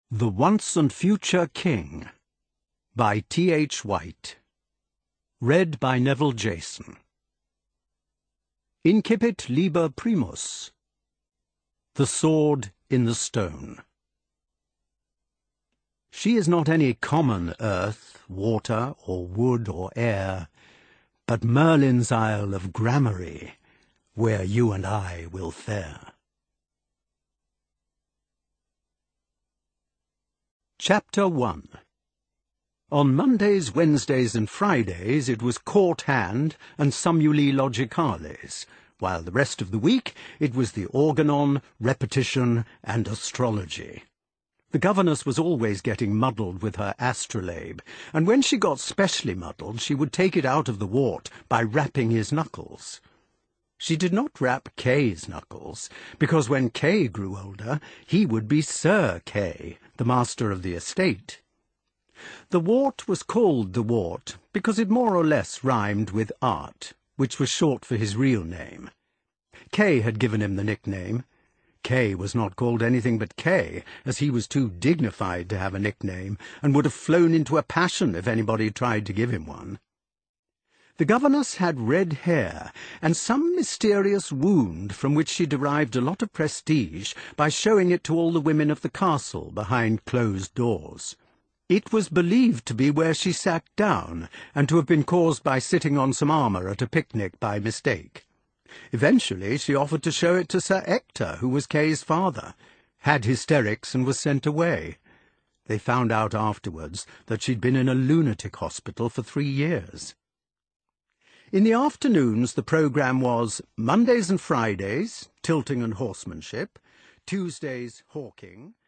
The Once and Future King by T.H. White. Read by Neville Jason. Incipit Liber Primus. The Sword in the Stone. She is not any common earth, water, or wood, or air, but Merlin's Isle of Gramarye, where you and I will fare. Chapter 1. On Mondays, Wednesdays, and Fridays it was court hand and summuli logicales, while the rest of the week it was the organon, repetition, and astrology. The governess was always getting muddled with her astrolabe, and when she got specially muddled she would take it out of the wart by rapping his knuckles. She did not rap Kay's knuckles, because when Kay grew older he would be Sir Kay, the master of the estate. The wart was called the wart because it more or less rhymed with art, which was short for his real name. Kay had given him the nickname. Kay was not called anything but Kay, as he was too dignified to have a nickname, and would have flown into a passion if anybody tried to give him one. The governess had red hair, and some mysterious wound from which she derived a lot of prestige by showing it to all the women of the castle behind closed doors. It was believed to be where she sat down, and to have been caused by sitting on some armour at a picnic by mistake. Eventually she offered to show it to Sir Ector, who was Kay's father, had hysterics and was sent away. They found out afterwards that she'd been in a lunatic hospital for 3 years. In the afternoons the programme was Mondays and Fridays, tilting and horsemanship, Tuesdays, hawking,